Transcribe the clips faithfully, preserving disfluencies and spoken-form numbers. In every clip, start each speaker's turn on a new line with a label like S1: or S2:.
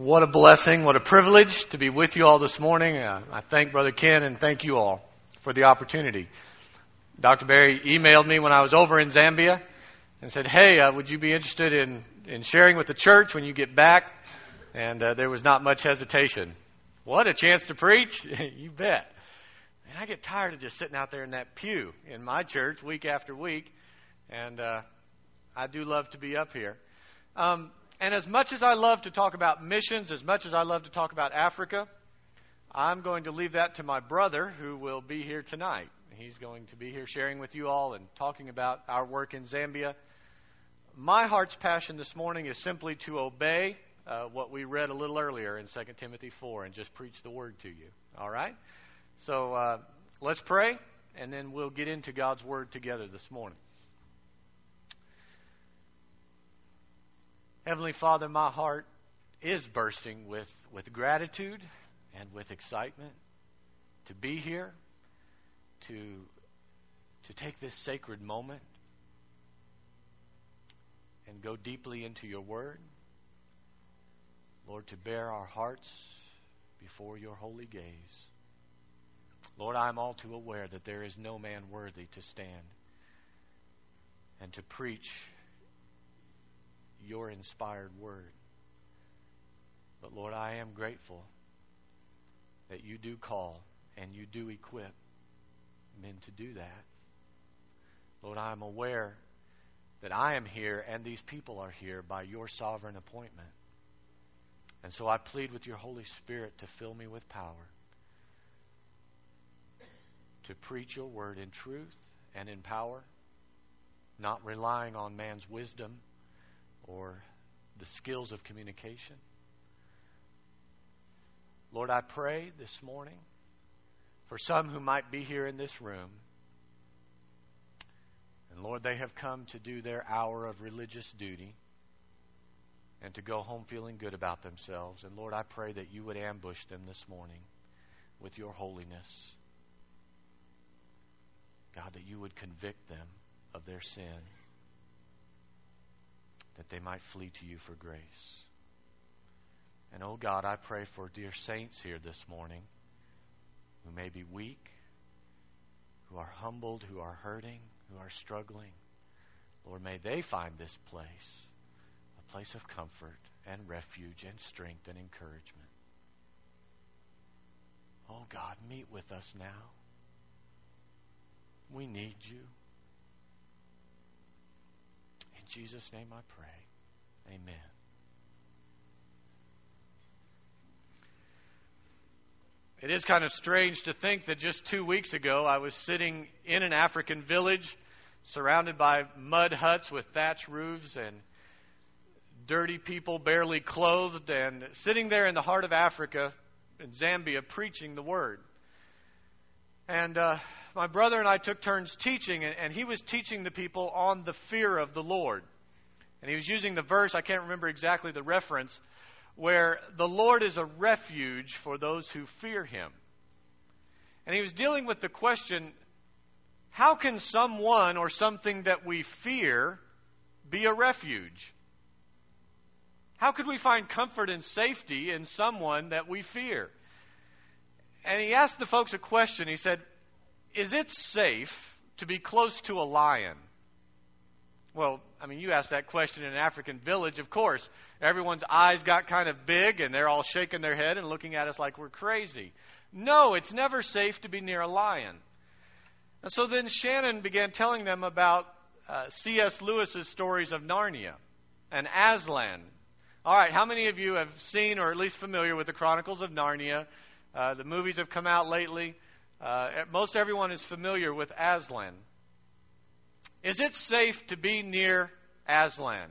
S1: What a blessing, what a privilege to be with you all this morning. Uh, I thank Brother Ken and thank you all for the opportunity. Doctor Barry emailed me when I was over in Zambia and said, hey, uh, would you be interested in, in sharing with the church when you get back? And uh, there was not much hesitation. What, a chance to preach? You bet. And I get tired of just sitting out there in that pew in my church week after week. And uh, I do love to be up here. Um, And as much as I love to talk about missions, as much as I love to talk about Africa, I'm going to leave that to my brother who will be here tonight. He's going to be here sharing with you all and talking about our work in Zambia. My heart's passion this morning is simply to obey uh, what we read a little earlier in Second Timothy four and just preach the word to you. All right? So uh, let's pray, and then we'll get into God's word together this morning. Heavenly Father, my heart is bursting with, with gratitude and with excitement to be here, to, to take this sacred moment and go deeply into your word. Lord, to bear our hearts before your holy gaze. Lord, I am all too aware that there is no man worthy to stand and to preach your inspired word. But Lord, I am grateful that you do call and you do equip men to do that. Lord, I am aware that I am here and these people are here by your sovereign appointment. And so I plead with your Holy Spirit to fill me with power to preach your word in truth and in power, not relying on man's wisdom or the skills of communication. Lord, I pray this morning for some who might be here in this room. And Lord, they have come to do their hour of religious duty and to go home feeling good about themselves. And Lord, I pray that you would ambush them this morning with your holiness. God, that you would convict them of their sin, that they might flee to you for grace. And oh God, I pray for dear saints here this morning who may be weak, who are humbled, who are hurting, who are struggling. Lord, may they find this place a place of comfort and refuge and strength and encouragement. Oh God, meet with us now. We need you. In Jesus' name I pray. Amen. It is kind of strange to think that just two weeks ago I was sitting in an African village surrounded by mud huts with thatched roofs and dirty people barely clothed, and sitting there in the heart of Africa in Zambia preaching the word. And uh, my brother and I took turns teaching, and, and he was teaching the people on the fear of the Lord. And he was using the verse, I can't remember exactly the reference, where the Lord is a refuge for those who fear him. And he was dealing with the question, how can someone or something that we fear be a refuge? How could we find comfort and safety in someone that we fear? And he asked the folks a question. He said, is it safe to be close to a lion? Well, I mean, you asked that question in an African village, of course. Everyone's eyes got kind of big, and they're all shaking their head and looking at us like we're crazy. No, it's never safe to be near a lion. And so then Shannon began telling them about uh, C S Lewis's stories of Narnia and Aslan. All right, how many of you have seen or at least familiar with the Chronicles of Narnia? Uh, the movies have come out lately. Uh, most everyone is familiar with Aslan. Is it safe to be near Aslan?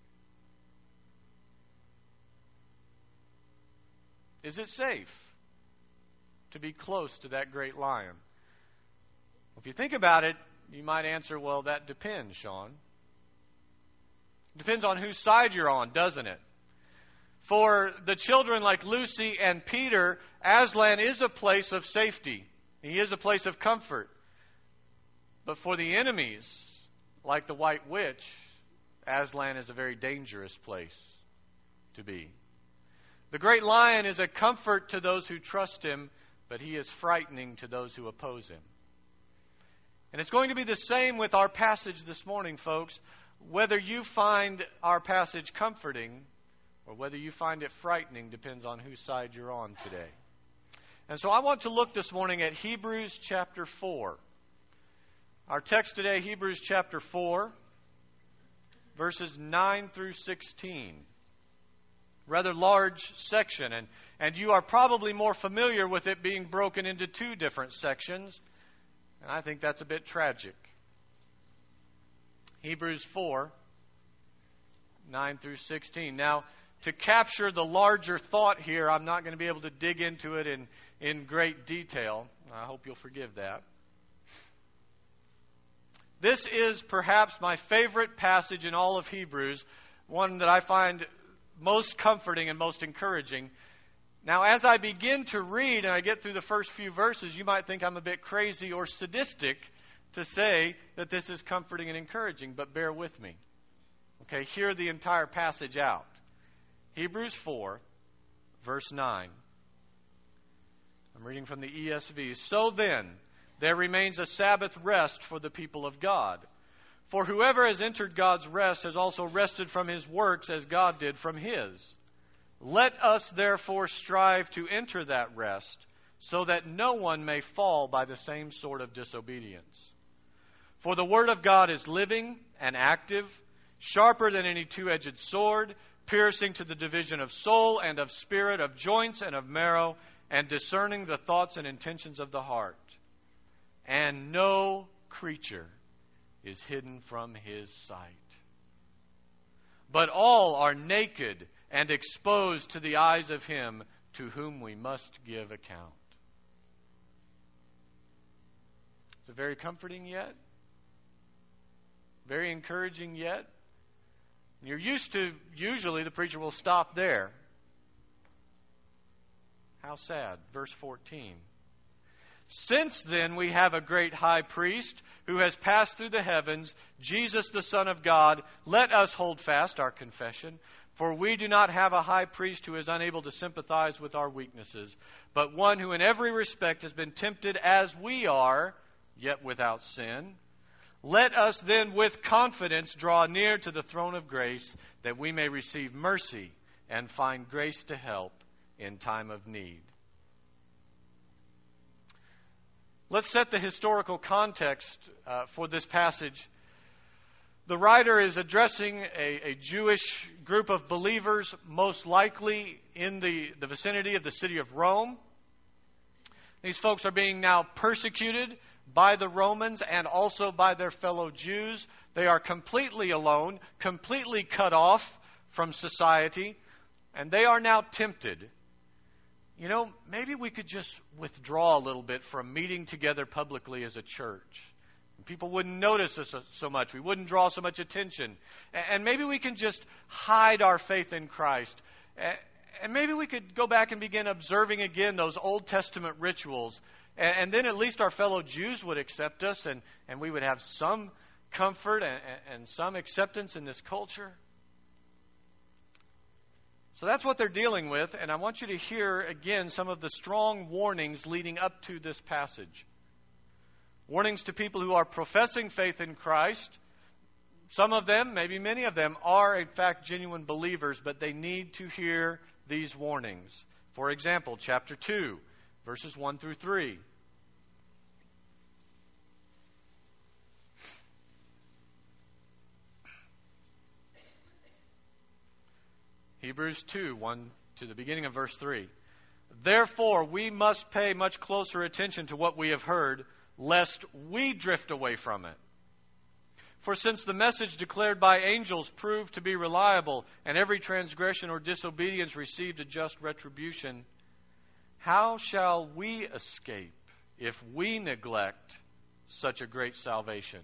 S1: Is it safe to be close to that great lion? If you think about it, you might answer, well, that depends, Sean. Depends on whose side you're on, doesn't it? For the children like Lucy and Peter, Aslan is a place of safety. He is a place of comfort. But for the enemies, like the White Witch, Aslan is a very dangerous place to be. The great lion is a comfort to those who trust him, but he is frightening to those who oppose him. And it's going to be the same with our passage this morning, folks. Whether you find our passage comforting or whether you find it frightening depends on whose side you're on today. And so I want to look this morning at Hebrews chapter four. Our text today, Hebrews chapter four, verses nine through sixteen. Rather large section, and, and you are probably more familiar with it being broken into two different sections, and I think that's a bit tragic. Hebrews four, nine through sixteen. Now, to capture the larger thought here, I'm not going to be able to dig into it in, in great detail. I hope you'll forgive that. This is perhaps my favorite passage in all of Hebrews, one that I find most comforting and most encouraging. Now, as I begin to read and I get through the first few verses, you might think I'm a bit crazy or sadistic to say that this is comforting and encouraging, but bear with me. Okay, hear the entire passage out. Hebrews four, verse nine. I'm reading from the E S V. So then, there remains a Sabbath rest for the people of God. For whoever has entered God's rest has also rested from his works as God did from his. Let us therefore strive to enter that rest, so that no one may fall by the same sort of disobedience. For the word of God is living and active, sharper than any two-edged sword, piercing to the division of soul and of spirit, of joints and of marrow, and discerning the thoughts and intentions of the heart. And no creature is hidden from his sight. But all are naked and exposed to the eyes of him to whom we must give account. Is it very comforting yet? Very encouraging yet? You're used to, usually the preacher will stop there. How sad. Verse fourteen. Since then we have a great high priest who has passed through the heavens, Jesus the Son of God. Let us hold fast our confession. For we do not have a high priest who is unable to sympathize with our weaknesses, but one who in every respect has been tempted as we are, yet without sin. Let us then with confidence draw near to the throne of grace, that we may receive mercy and find grace to help in time of need. Let's set the historical context uh, for this passage. The writer is addressing a, a Jewish group of believers, most likely in the, the vicinity of the city of Rome. These folks are being now persecuted by the Romans and also by their fellow Jews. They are completely alone, completely cut off from society, and they are now tempted. You know, maybe we could just withdraw a little bit from meeting together publicly as a church. People wouldn't notice us so much. We wouldn't draw so much attention. And maybe we can just hide our faith in Christ. And maybe we could go back and begin observing again those Old Testament rituals. And then at least our fellow Jews would accept us, and, and we would have some comfort and, and some acceptance in this culture. So that's what they're dealing with, and I want you to hear again some of the strong warnings leading up to this passage. Warnings to people who are professing faith in Christ. Some of them, maybe many of them, are in fact genuine believers, but they need to hear these warnings. For example, chapter two, verses one through three. Hebrews two, one to the beginning of verse three. Therefore, we must pay much closer attention to what we have heard, lest we drift away from it. For since the message declared by angels proved to be reliable, and every transgression or disobedience received a just retribution, how shall we escape if we neglect such a great salvation?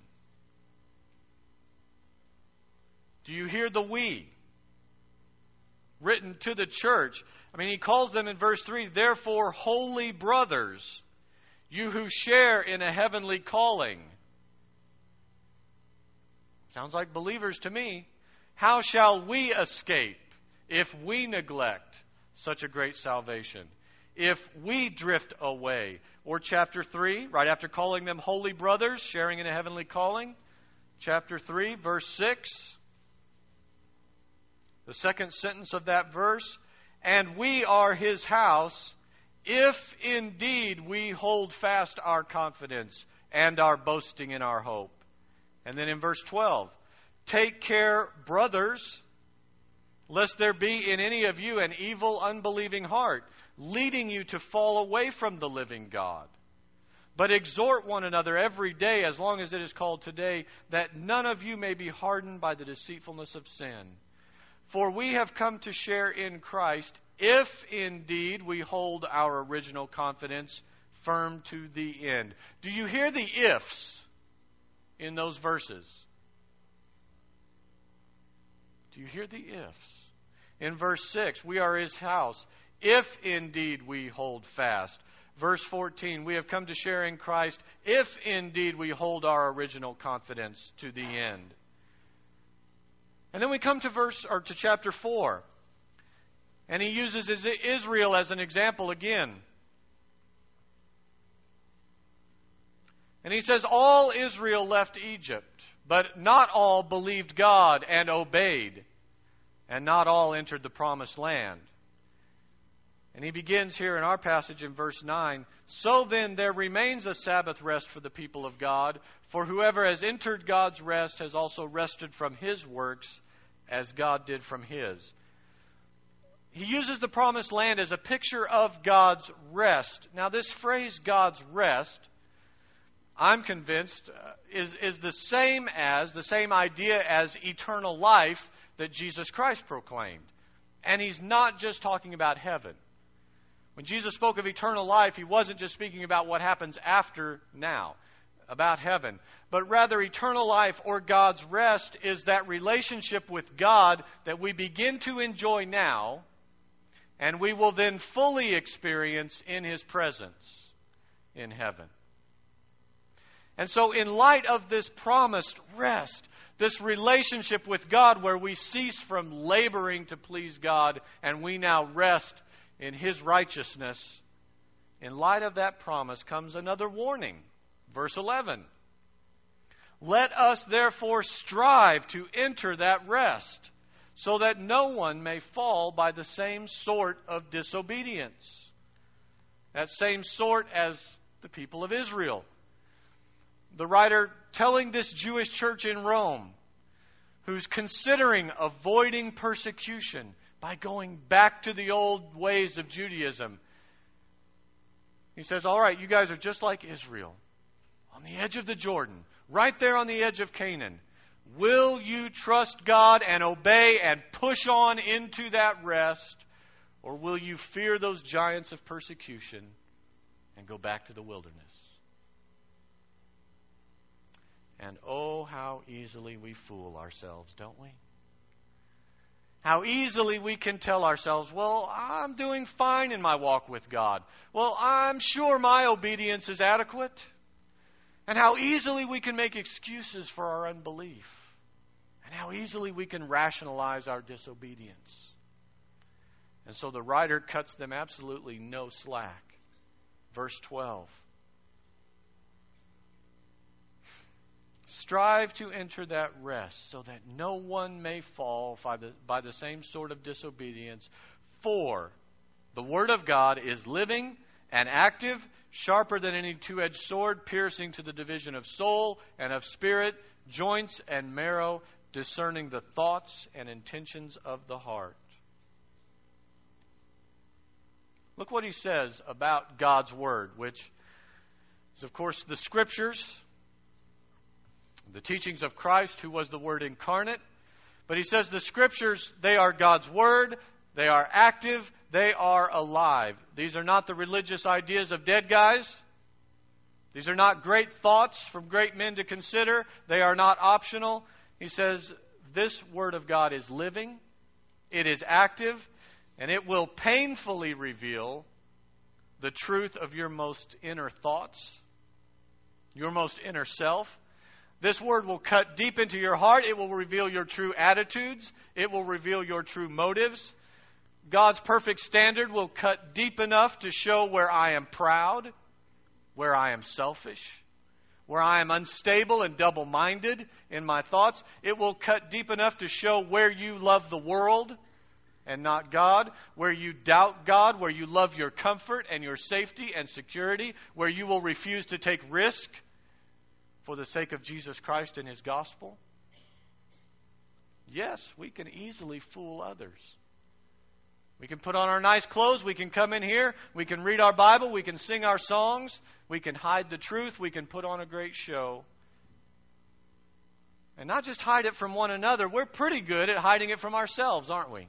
S1: Do you hear the we? Written to the church. I mean, he calls them in verse three, therefore, holy brothers, you who share in a heavenly calling. Sounds like believers to me. How shall we escape if we neglect such a great salvation. If we drift away, or chapter three, right after calling them holy brothers, sharing in a heavenly calling, chapter three, verse six, the second sentence of that verse, and we are his house, if indeed we hold fast our confidence and our boasting in our hope. And then in verse twelve, take care, brothers, lest there be in any of you an evil, unbelieving heart, leading you to fall away from the living God. But exhort one another every day, as long as it is called today, that none of you may be hardened by the deceitfulness of sin. For we have come to share in Christ, if indeed we hold our original confidence firm to the end. Do you hear the ifs in those verses? Do you hear the ifs? In verse six, we are his house, if indeed we hold fast. Verse fourteen, we have come to share in Christ, if indeed we hold our original confidence to the end. And then we come to verse or to chapter four. And he uses Israel as an example again. And he says, all Israel left Egypt, but not all believed God and obeyed, and not all entered the promised land. And he begins here in our passage in verse nine, so then there remains a Sabbath rest for the people of God, for whoever has entered God's rest has also rested from his works as God did from his. He uses the promised land as a picture of God's rest. Now this phrase, God's rest, I'm convinced, uh, is, is the same as, the same idea as eternal life that Jesus Christ proclaimed. And he's not just talking about heaven. When Jesus spoke of eternal life, he wasn't just speaking about what happens after now, about heaven. But rather, eternal life or God's rest is that relationship with God that we begin to enjoy now, and we will then fully experience in his presence in heaven. And so in light of this promised rest, this relationship with God where we cease from laboring to please God and we now rest in his righteousness, in light of that promise comes another warning. Verse eleven. Let us therefore strive to enter that rest, so that no one may fall by the same sort of disobedience. That same sort as the people of Israel. The writer telling this Jewish church in Rome, who's considering avoiding persecution by going back to the old ways of Judaism. He says, all right, you guys are just like Israel, on the edge of the Jordan, right there on the edge of Canaan. Will you trust God and obey and push on into that rest, or will you fear those giants of persecution and go back to the wilderness? And oh, how easily we fool ourselves, don't we? How easily we can tell ourselves, well, I'm doing fine in my walk with God. Well, I'm sure my obedience is adequate. And how easily we can make excuses for our unbelief. And how easily we can rationalize our disobedience. And so the writer cuts them absolutely no slack. Verse twelve. Strive to enter that rest, so that no one may fall by the, by the same sort of disobedience. For the word of God is living and active, sharper than any two-edged sword, piercing to the division of soul and of spirit, joints and marrow, discerning the thoughts and intentions of the heart. Look what he says about God's word, which is, of course, the Scriptures, the teachings of Christ, who was the Word incarnate. But he says the Scriptures, they are God's Word, they are active, they are alive. These are not the religious ideas of dead guys. These are not great thoughts from great men to consider. They are not optional. He says this Word of God is living, it is active, and it will painfully reveal the truth of your most inner thoughts, your most inner self. This word will cut deep into your heart. It will reveal your true attitudes. It will reveal your true motives. God's perfect standard will cut deep enough to show where I am proud, where I am selfish, where I am unstable and double-minded in my thoughts. It will cut deep enough to show where you love the world and not God, where you doubt God, where you love your comfort and your safety and security, where you will refuse to take risk for the sake of Jesus Christ and His gospel. Yes, we can easily fool others. We can put on our nice clothes. We can come in here. We can read our Bible. We can sing our songs. We can hide the truth. We can put on a great show. And not just hide it from one another. We're pretty good at hiding it from ourselves, aren't we?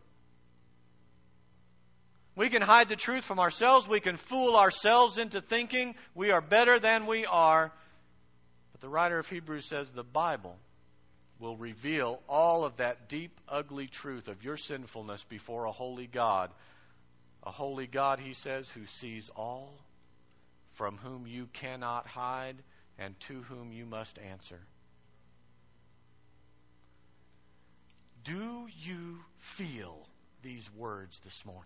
S1: We can hide the truth from ourselves. We can fool ourselves into thinking we are better than we are. But the writer of Hebrews says the Bible will reveal all of that deep, ugly truth of your sinfulness before a holy God. A holy God, he says, who sees all, from whom you cannot hide, and to whom you must answer. Do you feel these words this morning?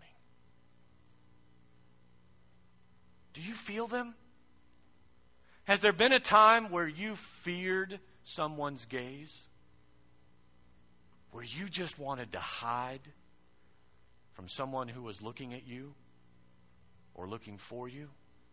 S1: Do you feel them? Has there been a time where you feared someone's gaze? Where you just wanted to hide from someone who was looking at you or looking for you?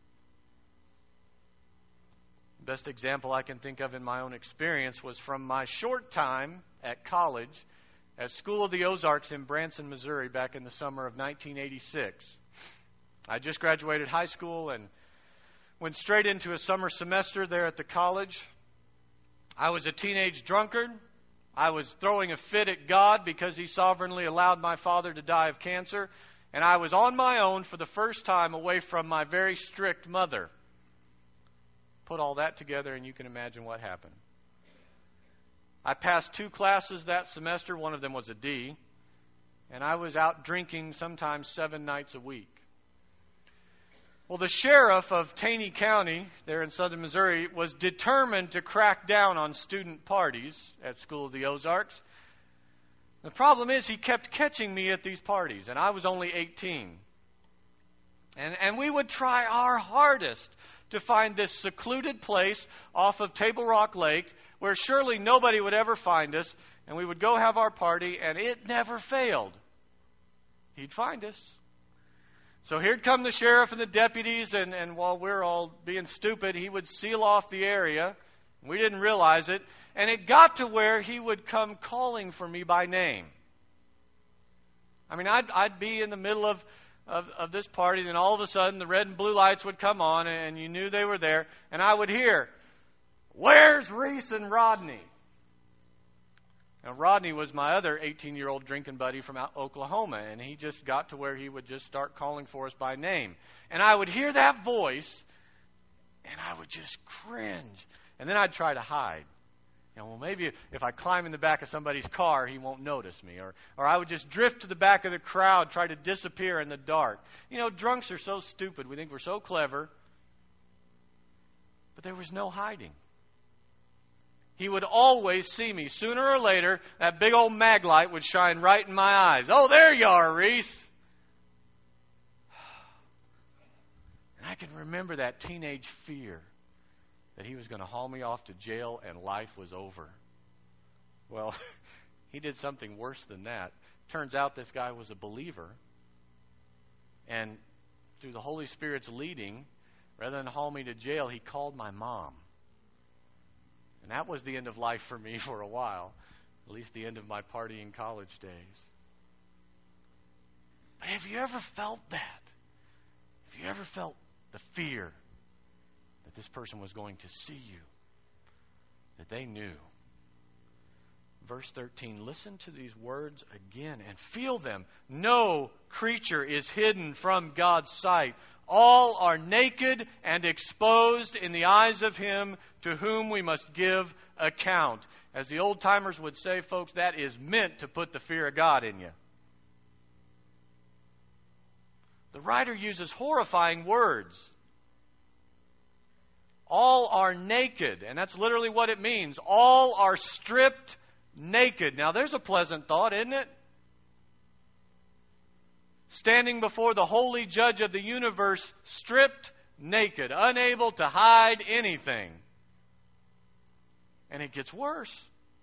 S1: The best example I can think of in my own experience was from my short time at college at School of the Ozarks in Branson, Missouri, back in the summer of nineteen eighty-six. I just graduated high school and went straight into a summer semester there at the college. I was a teenage drunkard. I was throwing a fit at God because He sovereignly allowed my father to die of cancer. And I was on my own for the first time away from my very strict mother. Put all that together and you can imagine what happened. I passed two classes that semester. One of them was a D. And I was out drinking sometimes seven nights a week. Well, the sheriff of Taney County, there in southern Missouri, was determined to crack down on student parties at School of the Ozarks. The problem is he kept catching me at these parties, and I was only eighteen. And, and we would try our hardest to find this secluded place off of Table Rock Lake where surely nobody would ever find us, and we would go have our party, and it never failed. He'd find us. So here'd come the sheriff and the deputies, and, and while we're all being stupid, he would seal off the area. We didn't realize it. And it got to where he would come calling for me by name. I mean, I'd, I'd be in the middle of, of, of this party, and all of a sudden the red and blue lights would come on, and you knew they were there. And I would hear, "Where's Reese and Rodney?" Now, Rodney was my other eighteen-year-old drinking buddy from out Oklahoma, and he just got to where he would just start calling for us by name. And I would hear that voice, and I would just cringe. And then I'd try to hide. You know, well, maybe if I climb in the back of somebody's car, he won't notice me. Or, or I would just drift to the back of the crowd, try to disappear in the dark. You know, drunks are so stupid. We think we're so clever. But there was no hiding. He would always see me. Sooner or later, that big old mag light would shine right in my eyes. "Oh, there you are, Reese." And I can remember that teenage fear that he was going to haul me off to jail and life was over. Well, he did something worse than that. Turns out this guy was a believer. And through the Holy Spirit's leading, rather than haul me to jail, he called my mom. And that was the end of life for me for a while, at least the end of my partying college days. But have you ever felt that? Have you ever felt the fear that this person was going to see you, that they knew? Verse thirteen, listen to these words again and feel them. No creature is hidden from God's sight. All are naked and exposed in the eyes of Him to whom we must give account. As the old-timers would say, folks, that is meant to put the fear of God in you. The writer uses horrifying words. All are naked, and that's literally what it means. All are stripped naked. Now, there's a pleasant thought, isn't it? standing before the holy judge of the universe, stripped naked, unable to hide anything. And it gets worse.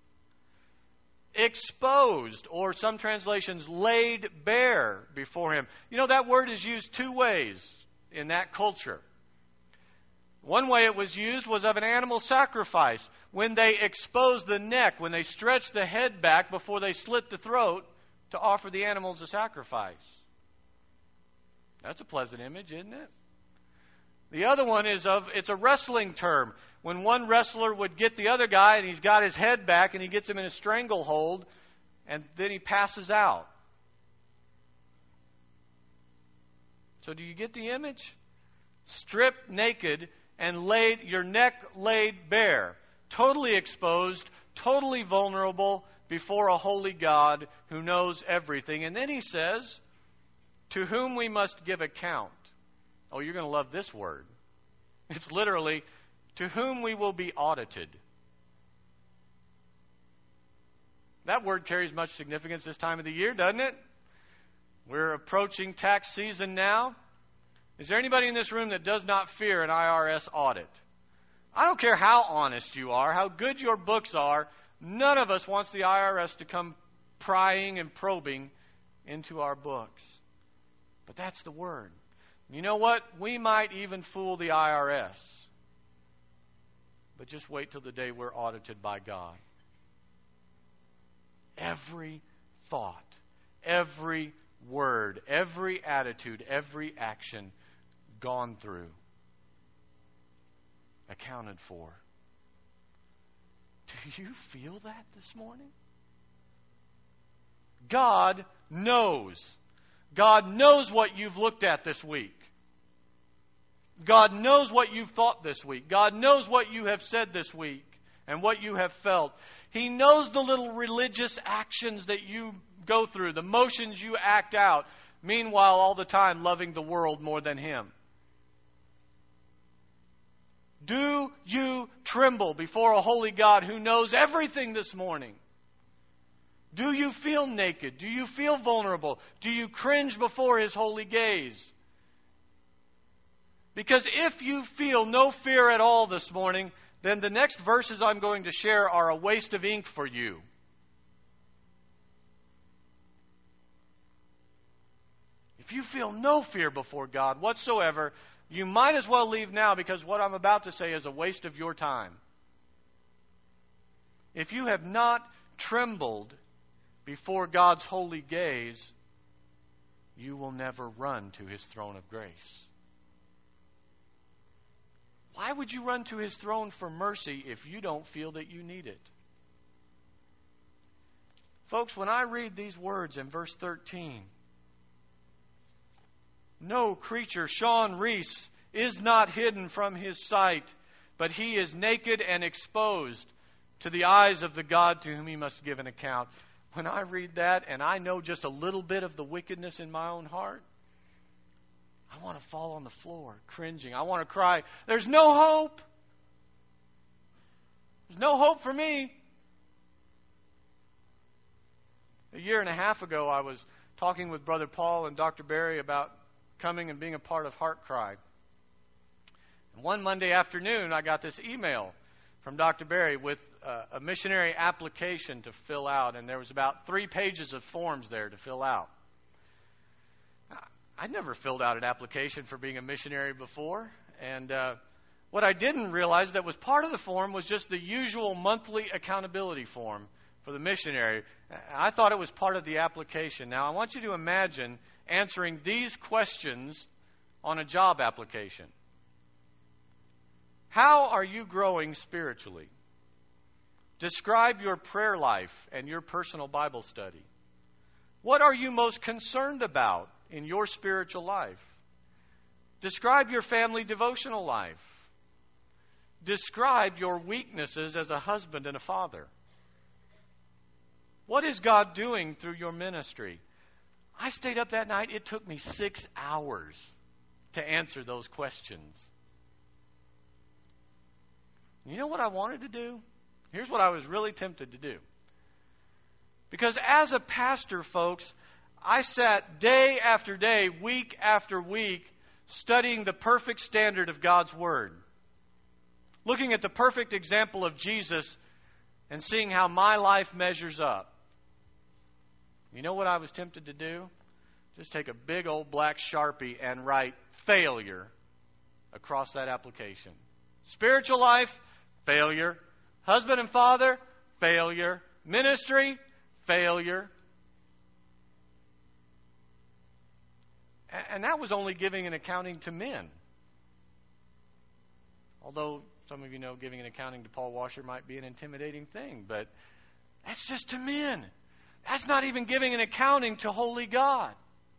S1: Exposed, or some translations, laid bare before him. You know, that word is used two ways in that culture. One way it was used was of an animal sacrifice. When they exposed the neck, when they stretched the head back before they slit the throat to offer the animal as a sacrifice. That's a pleasant image, isn't it? The other one is of, it's a wrestling term. When one wrestler would get the other guy and he's got his head back and he gets him in a stranglehold and then he passes out. So do you get the image? Stripped naked and laid, your neck laid bare, totally exposed, totally vulnerable before a holy God who knows everything. And then he says, to whom we must give account. Oh, you're going to love this word. It's literally, to whom we will be audited. That word carries much significance this time of the year, doesn't it? We're approaching tax season now. Is there anybody in this room that does not fear an I R S audit? I don't care how honest you are, how good your books are, none of us wants the I R S to come prying and probing into our books. But that's the word. You know what? We might even fool the I R S. But just wait till the day we're audited by God. Every thought, every word, every attitude, every action gone through, accounted for. Do you feel that this morning? God knows. God knows what you've looked at this week. God knows what you've thought this week. God knows what you have said this week and what you have felt. He knows the little religious actions that you go through, the motions you act out, meanwhile all the time loving the world more than Him. Do you tremble before a holy God who knows everything this morning? Do you feel naked? Do you feel vulnerable? Do you cringe before His holy gaze? Because if you feel no fear at all this morning, then the next verses I'm going to share are a waste of ink for you. If you feel no fear before God whatsoever, you might as well leave now, because what I'm about to say is a waste of your time. If you have not trembled before God's holy gaze, you will never run to His throne of grace. Why would you run to His throne for mercy if you don't feel that you need it? Folks, when I read these words in verse thirteen, no creature, Sean Reese, is not hidden from His sight, but he is naked and exposed to the eyes of the God to whom he must give an account. When I read that and I know just a little bit of the wickedness in my own heart, I want to fall on the floor, cringing. I want to cry, there's no hope. There's no hope for me. A year and a half ago, I was talking with Brother Paul and Doctor Barry about coming and being a part of Heart Cry. And one Monday afternoon, I got this email from Doctor Barry with uh, a missionary application to fill out, and there was about three pages of forms there to fill out. I'd never filled out an application for being a missionary before, and uh, what I didn't realize that was part of the form was just the usual monthly accountability form for the missionary. I thought it was part of the application. Now, I want you to imagine answering these questions on a job application. How are you growing spiritually? Describe your prayer life and your personal Bible study. What are you most concerned about in your spiritual life? Describe your family devotional life. Describe your weaknesses as a husband and a father. What is God doing through your ministry? I stayed up that night. It took me six hours to answer those questions. You know what I wanted to do? Here's what I was really tempted to do. Because as a pastor, folks, I sat day after day, week after week, studying the perfect standard of God's Word. Looking at the perfect example of Jesus and seeing how my life measures up. You know what I was tempted to do? Just take a big old black Sharpie and write failure across that application. Spiritual life, failure. Husband and father, failure. Ministry, failure. And that was only giving an accounting to men. Although some of you know giving an accounting to Paul Washer might be an intimidating thing, but that's just to men. That's not even giving an accounting to holy God.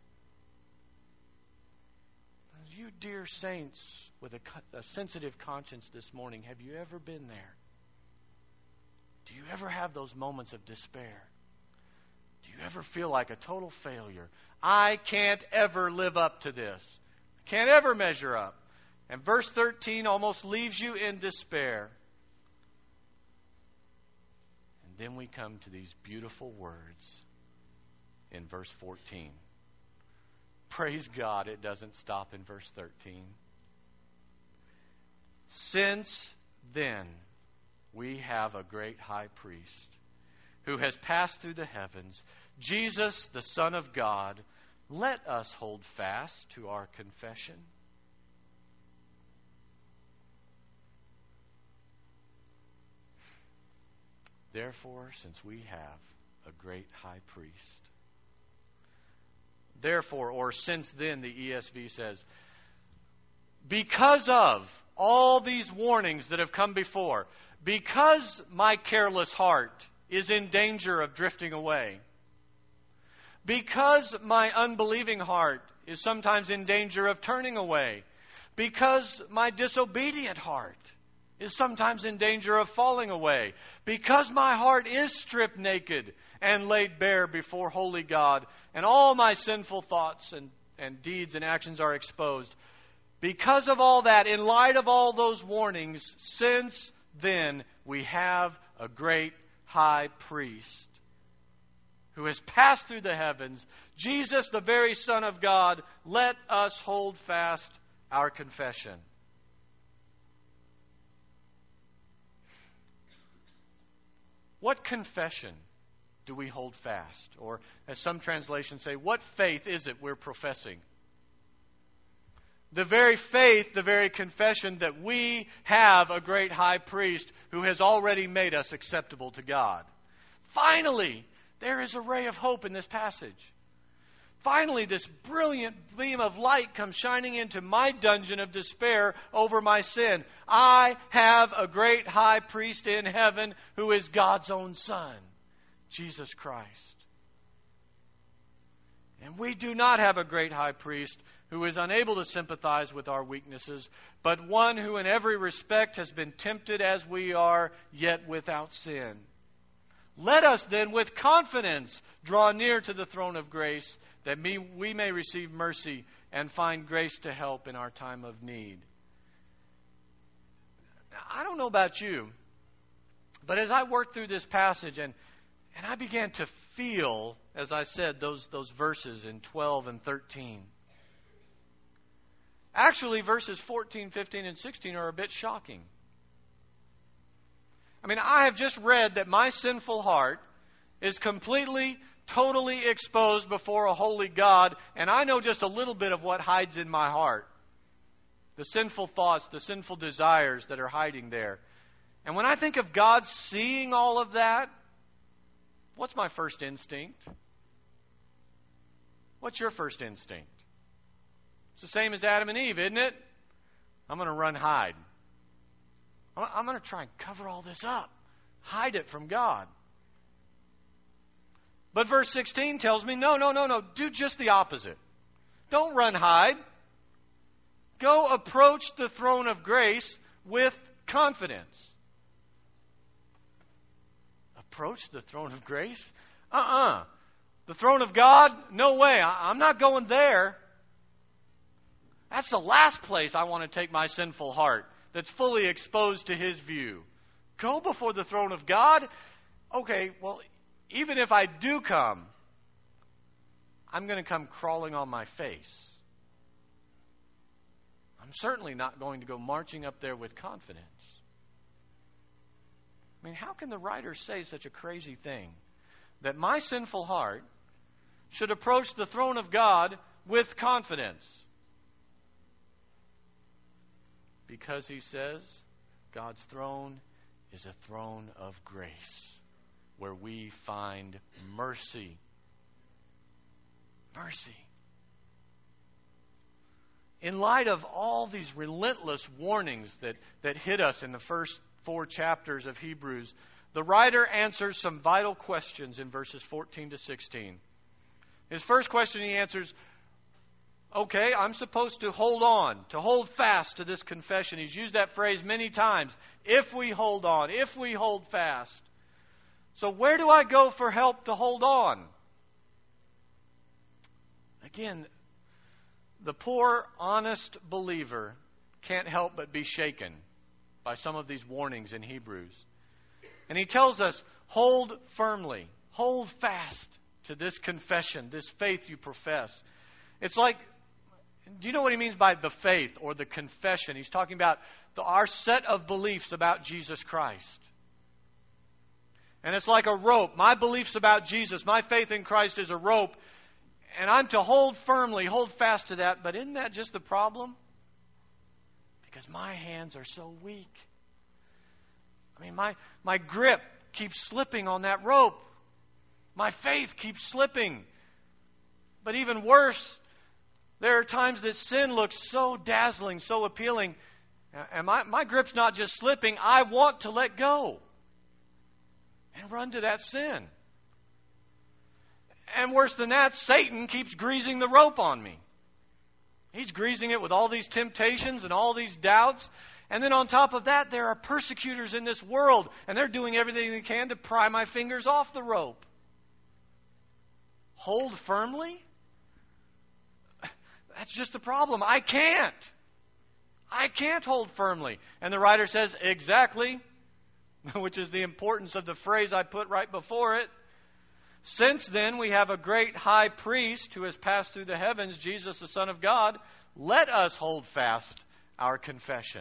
S1: You dear saints with a, a sensitive conscience this morning, have you ever been there? Do you ever have those moments of despair? Do you ever feel like a total failure? I can't ever live up to this. I can't ever measure up. And verse thirteen almost leaves you in despair. And then we come to these beautiful words in verse fourteen. Praise God, it doesn't stop in verse thirteen. Since then, we have a great high priest who has passed through the heavens, Jesus, the Son of God. Let us hold fast to our confession. Therefore, since we have a great high priest. Therefore, or since then, the E S V says, because of all these warnings that have come before, because my careless heart is in danger of drifting away, because my unbelieving heart is sometimes in danger of turning away, because my disobedient heart is sometimes in danger of falling away, because my heart is stripped naked and laid bare before holy God, and all my sinful thoughts and, and deeds and actions are exposed. Because of all that, in light of all those warnings, since then we have a great high priest who has passed through the heavens, Jesus, the very Son of God. Let us hold fast our confession. What confession do we hold fast? Or, as some translations say, what faith is it we're professing? The very faith, the very confession that we have a great high priest who has already made us acceptable to God. Finally, there is a ray of hope in this passage. Finally, this brilliant beam of light comes shining into my dungeon of despair over my sin. I have a great high priest in heaven who is God's own Son, Jesus Christ. And we do not have a great high priest who is unable to sympathize with our weaknesses, but one who in every respect has been tempted as we are, yet without sin. Let us then with confidence draw near to the throne of grace, that we may receive mercy and find grace to help in our time of need. Now, I don't know about you, but as I worked through this passage and, and I began to feel, as I said, those, those verses in twelve and thirteen. Actually, verses fourteen, fifteen, and sixteen are a bit shocking. I mean, I have just read that my sinful heart is completely, totally exposed before a holy God, and I know just a little bit of what hides in my heart. The sinful thoughts, the sinful desires that are hiding there. And when I think of God seeing all of that, what's my first instinct? What's your first instinct? It's the same as Adam and Eve, isn't it? I'm going to run hide. I'm going to try and cover all this up. Hide it from God. But verse sixteen tells me, no, no, no, no. Do just the opposite. Don't run hide. Go approach the throne of grace with confidence. Approach the throne of grace? Uh-uh. The throne of God? No way. I'm not going there. That's the last place I want to take my sinful heart that's fully exposed to His view. Go before the throne of God? Okay, well, even if I do come, I'm going to come crawling on my face. I'm certainly not going to go marching up there with confidence. I mean, how can the writer say such a crazy thing? That my sinful heart should approach the throne of God with confidence. Because he says God's throne is a throne of grace where we find mercy. Mercy. In light of all these relentless warnings that, that hit us in the first four chapters of Hebrews, the writer answers some vital questions in verses fourteen to sixteen. His first question he answers, okay, I'm supposed to hold on, to hold fast to this confession. He's used that phrase many times. If we hold on, if we hold fast. So where do I go for help to hold on? Again, the poor, honest believer can't help but be shaken by some of these warnings in Hebrews. And he tells us, hold firmly, hold fast to this confession, this faith you profess. It's like, do you know what he means by the faith or the confession? He's talking about the, our set of beliefs about Jesus Christ. And it's like a rope. My beliefs about Jesus, my faith in Christ is a rope. And I'm to hold firmly, hold fast to that. But isn't that just the problem? Because my hands are so weak. I mean, my, my grip keeps slipping on that rope. My faith keeps slipping. But even worse, there are times that sin looks so dazzling, so appealing. And my, my grip's not just slipping. I want to let go and run to that sin. And worse than that, Satan keeps greasing the rope on me. He's greasing it with all these temptations and all these doubts. And then on top of that, there are persecutors in this world, and they're doing everything they can to pry my fingers off the rope. Hold firmly? That's just the problem. I can't. I can't hold firmly. And the writer says, exactly, which is the importance of the phrase I put right before it. Since then we have a great high priest who has passed through the heavens, Jesus the Son of God, let us hold fast our confession.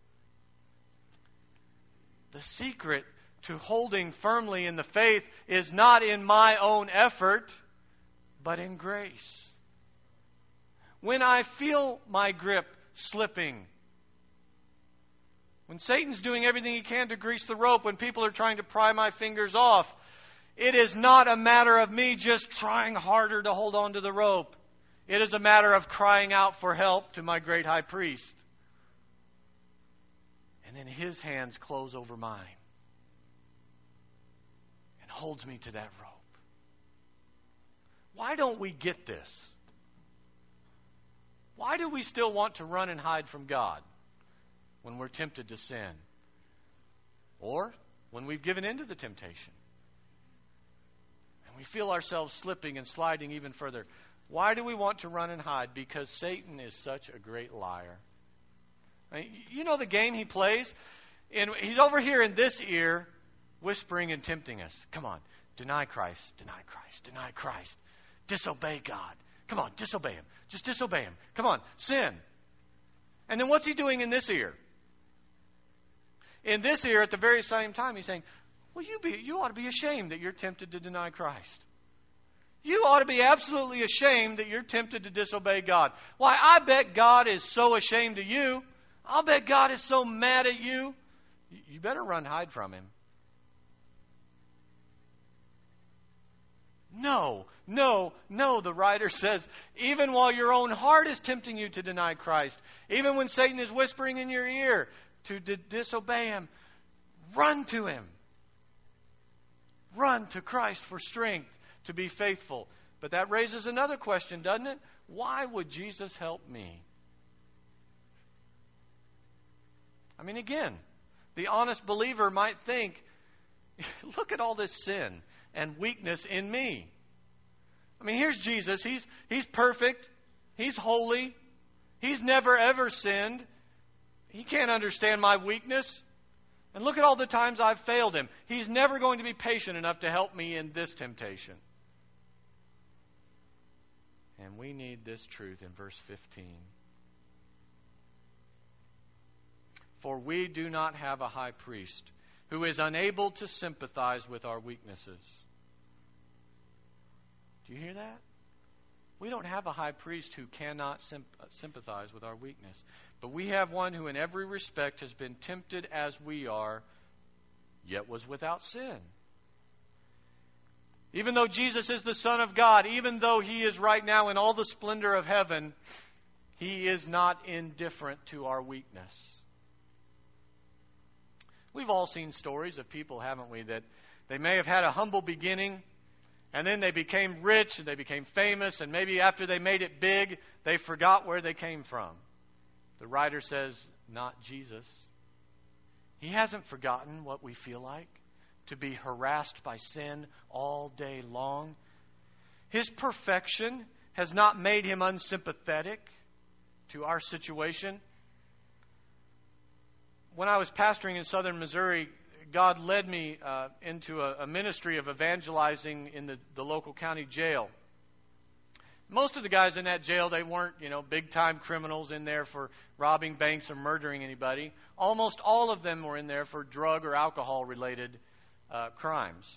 S1: The secret to holding firmly in the faith is not in my own effort, but in grace. When I feel my grip slipping, when Satan's doing everything he can to grease the rope, when people are trying to pry my fingers off, it is not a matter of me just trying harder to hold on to the rope. It is a matter of crying out for help to my great high priest. And then his hands close over mine and holds me to that rope. Why don't we get this? Why do we still want to run and hide from God when we're tempted to sin? Or when we've given in to the temptation? And we feel ourselves slipping and sliding even further. Why do we want to run and hide? Because Satan is such a great liar. I mean, you know the game he plays? And he's over here in this ear whispering and tempting us. Come on, deny Christ, deny Christ, deny Christ. Disobey God. Come on, disobey Him. Just disobey Him. Come on, sin. And then what's he doing in this ear? In this ear, at the very same time, he's saying, well, you, be, you ought to be ashamed that you're tempted to deny Christ. You ought to be absolutely ashamed that you're tempted to disobey God. Why, I bet God is so ashamed of you. I'll bet God is so mad at you. You better run, hide from Him. No, no, no, the writer says, even while your own heart is tempting you to deny Christ, even when Satan is whispering in your ear to d- disobey Him, run to Him. Run to Christ for strength to be faithful. But that raises another question, doesn't it? Why would Jesus help me? I mean, again, the honest believer might think, look at all this sin and weakness in me. I mean, here's Jesus. He's, he's perfect. He's holy. He's never ever sinned. He can't understand my weakness. And look at all the times I've failed Him. He's never going to be patient enough to help me in this temptation. And we need this truth in verse fifteen. For we do not have a high priest who is unable to sympathize with our weaknesses. Do you hear that? We don't have a high priest who cannot symp- sympathize with our weakness. But we have one who in every respect has been tempted as we are, yet was without sin. Even though Jesus is the Son of God, even though He is right now in all the splendor of heaven, He is not indifferent to our weakness. We've all seen stories of people, haven't we, that they may have had a humble beginning, and then they became rich, and they became famous, and maybe after they made it big, they forgot where they came from. The writer says, not Jesus. He hasn't forgotten what we feel like, to be harassed by sin all day long. His perfection has not made Him unsympathetic to our situation. When I was pastoring in southern Missouri, God led me uh, into a, a ministry of evangelizing in the, the local county jail. Most of the guys in that jail, they weren't, you know, big-time criminals in there for robbing banks or murdering anybody. Almost all of them were in there for drug or alcohol-related uh, crimes.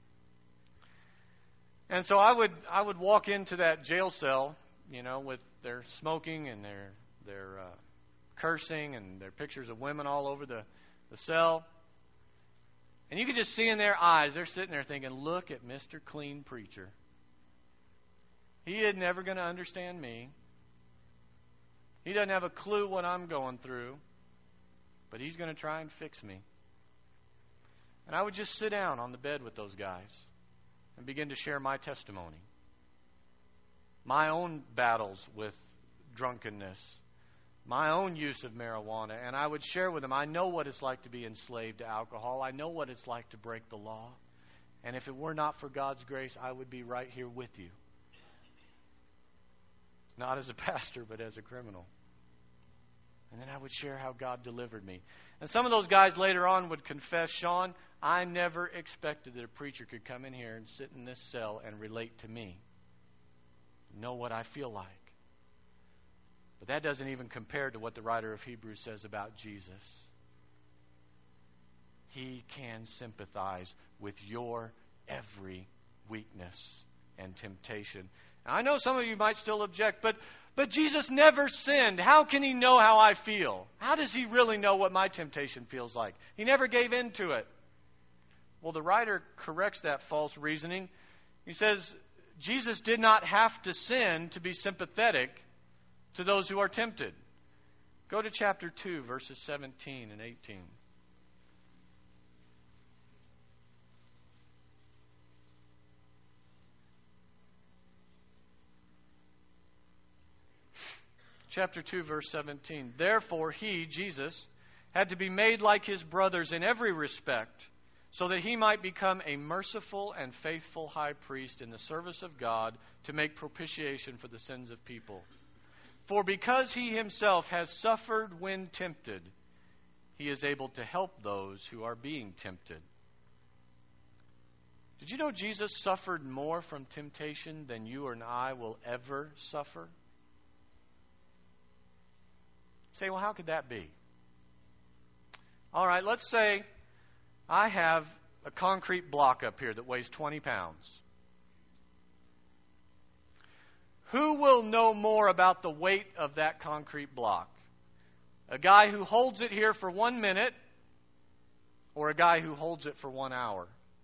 S1: And so I would I would walk into that jail cell, you know, with their smoking and their their uh, cursing and their pictures of women all over the, the cell. And you could just see in their eyes, they're sitting there thinking, look at Mister Clean Preacher. He is never going to understand me. He doesn't have a clue what I'm going through, but he's going to try and fix me. And I would just sit down on the bed with those guys and begin to share my testimony, my own battles with drunkenness, my own use of marijuana, and I would share with them, I know what it's like to be enslaved to alcohol. I know what it's like to break the law. And if it were not for God's grace, I would be right here with you. Not as a pastor, but as a criminal. And then I would share how God delivered me. And some of those guys later on would confess, Sean, I never expected that a preacher could come in here and sit in this cell and relate to me, know what I feel like. But that doesn't even compare to what the writer of Hebrews says about Jesus. He can sympathize with your every weakness and temptation. Now, I know some of you might still object, but, but Jesus never sinned. How can He know how I feel? How does He really know what my temptation feels like? He never gave in to it. Well, the writer corrects that false reasoning. He says, Jesus did not have to sin to be sympathetic to those who are tempted. Go to chapter two, verses seventeen and eighteen. Chapter two, verse seventeen. Therefore He, Jesus, had to be made like His brothers in every respect, so that He might become a merciful and faithful high priest in the service of God to make propitiation for the sins of people. For because He Himself has suffered when tempted, He is able to help those who are being tempted. Did you know Jesus suffered more from temptation than you and I will ever suffer? Say, well, how could that be? All right, let's say I have a concrete block up here that weighs twenty pounds. Who will know more about the weight of that concrete block? A guy who holds it here for one minute or a guy who holds it for one hour?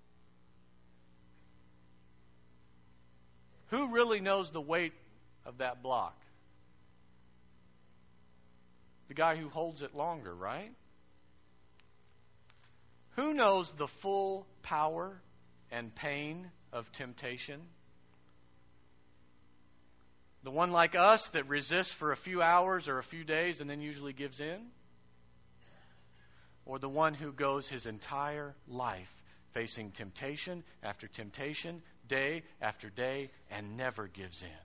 S1: Who really knows the weight of that block? The guy who holds it longer, right? Who knows the full power and pain of temptation? The one like us that resists for a few hours or a few days and then usually gives in? Or the one who goes his entire life facing temptation after temptation, day after day, and never gives in?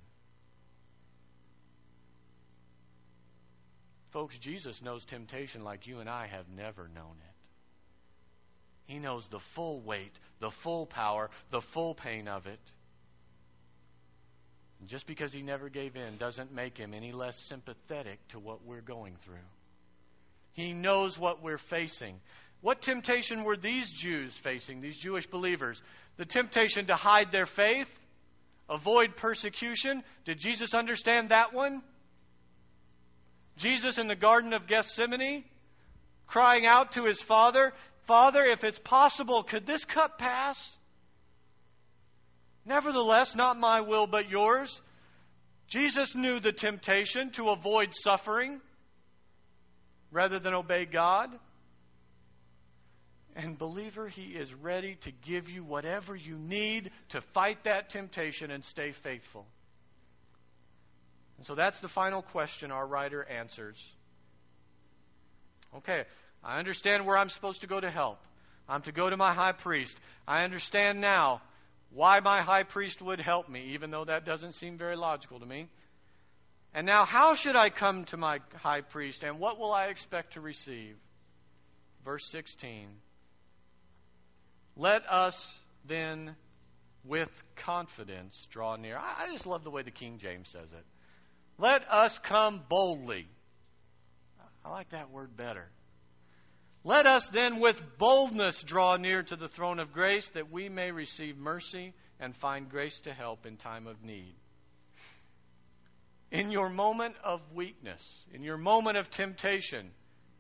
S1: Folks, Jesus knows temptation like you and I have never known it. He knows the full weight, the full power, the full pain of it. Just because he never gave in doesn't make him any less sympathetic to what we're going through. He knows what we're facing. What temptation were these Jews facing, these Jewish believers? The temptation to hide their faith, avoid persecution. Did Jesus understand that one? Jesus in the Garden of Gethsemane, crying out to his Father, Father, if it's possible, could this cup pass? Nevertheless, not my will, but yours. Jesus knew the temptation to avoid suffering rather than obey God. And believer, he is ready to give you whatever you need to fight that temptation and stay faithful. And so that's the final question our writer answers. Okay, I understand where I'm supposed to go to help. I'm to go to my high priest. I understand now why my high priest would help me, even though that doesn't seem very logical to me. And now, how should I come to my high priest, and what will I expect to receive? Verse sixteen. Let us then with confidence draw near. I, I just love the way the King James says it. Let us come boldly. I like that word better. Let us then with boldness draw near to the throne of grace, that we may receive mercy and find grace to help in time of need. In your moment of weakness, in your moment of temptation,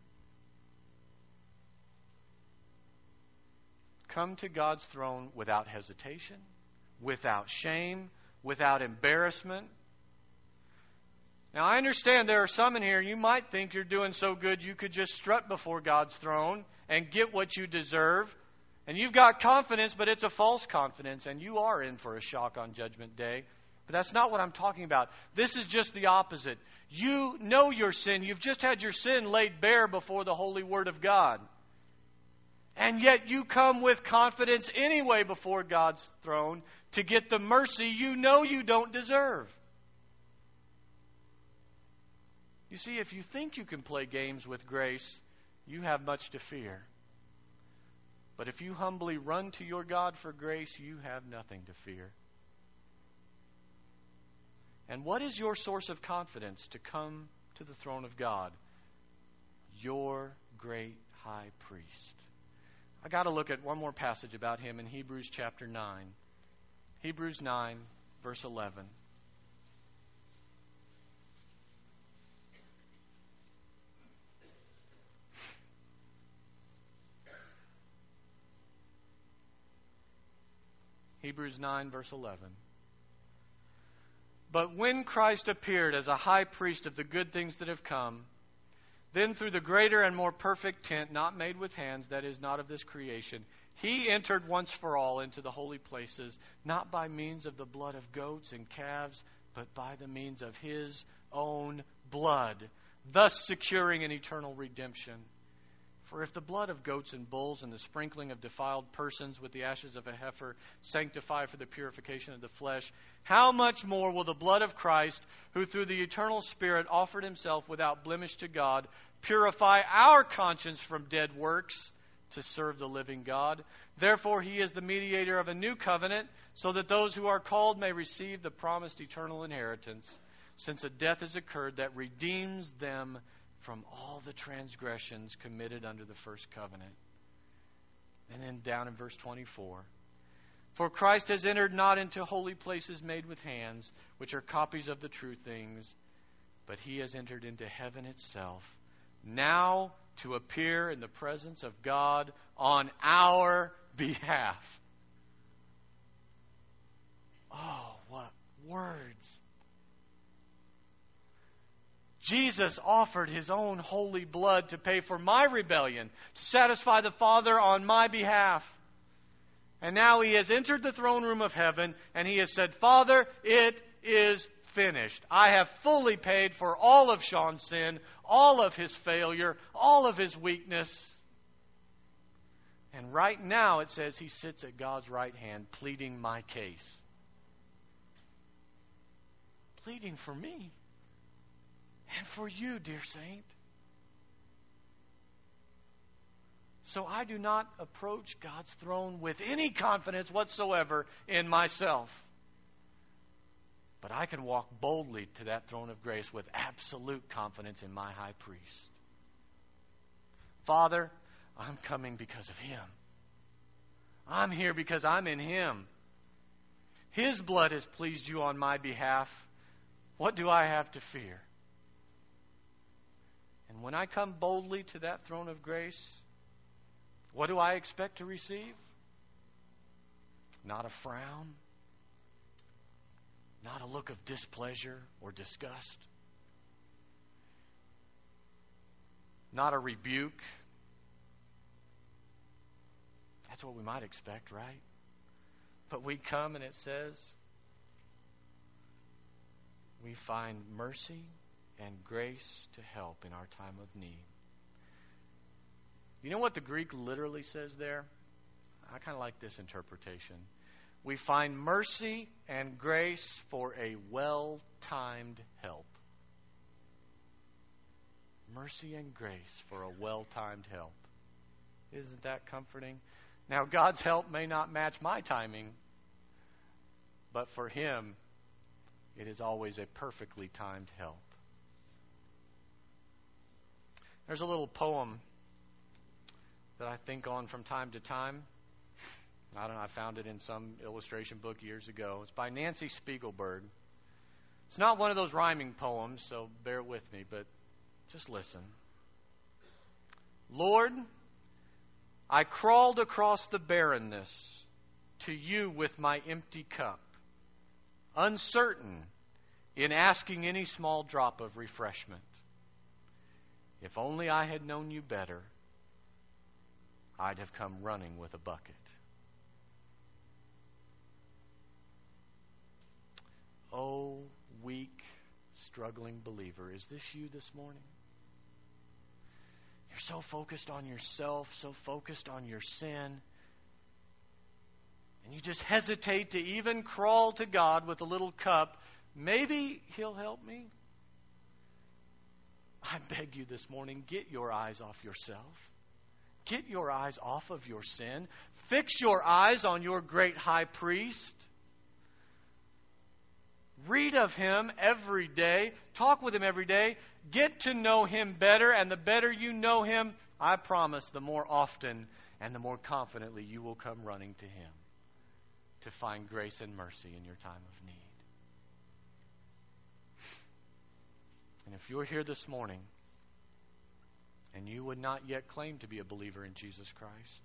S1: come to God's throne without hesitation, without shame, without embarrassment. Now, I understand there are some in here, you might think you're doing so good you could just strut before God's throne and get what you deserve. And you've got confidence, but it's a false confidence, and you are in for a shock on Judgment Day. But that's not what I'm talking about. This is just the opposite. You know your sin. You've just had your sin laid bare before the holy Word of God. And yet you come with confidence anyway before God's throne to get the mercy you know you don't deserve. You see, if you think you can play games with grace, you have much to fear. But if you humbly run to your God for grace, you have nothing to fear. And what is your source of confidence to come to the throne of God? Your great high priest. I got to look at one more passage about him in Hebrews chapter nine. Hebrews nine, verse eleven. Hebrews nine, verse eleven. But when Christ appeared as a high priest of the good things that have come, then through the greater and more perfect tent, not made with hands, that is, not of this creation, he entered once for all into the holy places, not by means of the blood of goats and calves, but by the means of his own blood, thus securing an eternal redemption. For if the blood of goats and bulls and the sprinkling of defiled persons with the ashes of a heifer sanctify for the purification of the flesh, how much more will the blood of Christ, who through the eternal Spirit offered himself without blemish to God, purify our conscience from dead works to serve the living God? Therefore he is the mediator of a new covenant, so that those who are called may receive the promised eternal inheritance, since a death has occurred that redeems them from all the transgressions committed under the first covenant. And then down in verse twenty-four. For Christ has entered not into holy places made with hands, which are copies of the true things, but he has entered into heaven itself, now to appear in the presence of God on our behalf. Oh, what words! Jesus offered his own holy blood to pay for my rebellion, to satisfy the Father on my behalf. And now he has entered the throne room of heaven, and he has said, Father, it is finished. I have fully paid for all of Sean's sin, all of his failure, all of his weakness. And right now it says he sits at God's right hand pleading my case. Pleading for me. And for you, dear saint. So I do not approach God's throne with any confidence whatsoever in myself. But I can walk boldly to that throne of grace with absolute confidence in my high priest. Father, I'm coming because of Him. I'm here because I'm in Him. His blood has pleased you on my behalf. What do I have to fear? And when I come boldly to that throne of grace, what do I expect to receive? Not a frown. Not a look of displeasure or disgust. Not a rebuke. That's what we might expect, right? But we come and it says, we find mercy and grace to help in our time of need. You know what the Greek literally says there? I kind of like this interpretation. We find mercy and grace for a well-timed help. Mercy and grace for a well-timed help. Isn't that comforting? Now, God's help may not match my timing, but for Him, it is always a perfectly timed help. There's a little poem that I think on from time to time. I don't know, I found it in some illustration book years ago. It's by Nancy Spiegelberg. It's not one of those rhyming poems, so bear with me, but just listen. Lord, I crawled across the barrenness to you with my empty cup, uncertain in asking any small drop of refreshment. If only I had known you better, I'd have come running with a bucket. Oh, weak, struggling believer, is this you this morning? You're so focused on yourself, so focused on your sin, and you just hesitate to even crawl to God with a little cup. Maybe He'll help me. I beg you this morning, get your eyes off yourself. Get your eyes off of your sin. Fix your eyes on your great high priest. Read of Him every day. Talk with Him every day. Get to know Him better. And the better you know Him, I promise, the more often and the more confidently you will come running to Him to find grace and mercy in your time of need. And if you're here this morning and you would not yet claim to be a believer in Jesus Christ,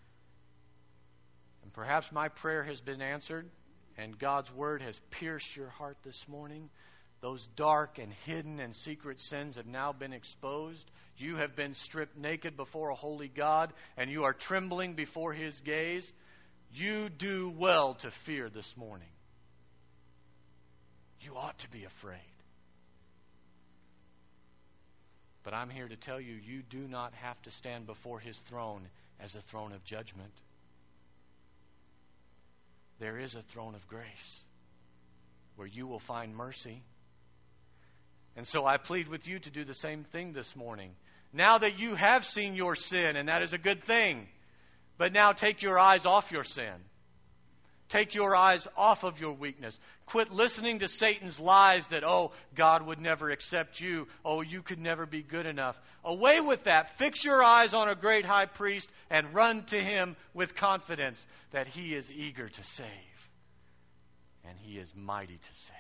S1: and perhaps my prayer has been answered, and God's Word has pierced your heart this morning. Those dark and hidden and secret sins have now been exposed. You have been stripped naked before a holy God, and you are trembling before His gaze. You do well to fear this morning. You ought to be afraid. But I'm here to tell you, you do not have to stand before His throne as a throne of judgment. There is a throne of grace where you will find mercy. And so I plead with you to do the same thing this morning. Now that you have seen your sin, and that is a good thing, but now take your eyes off your sin. Take your eyes off of your weakness. Quit listening to Satan's lies that, oh, God would never accept you. Oh, you could never be good enough. Away with that. Fix your eyes on a great high priest and run to Him with confidence that He is eager to save. And He is mighty to save.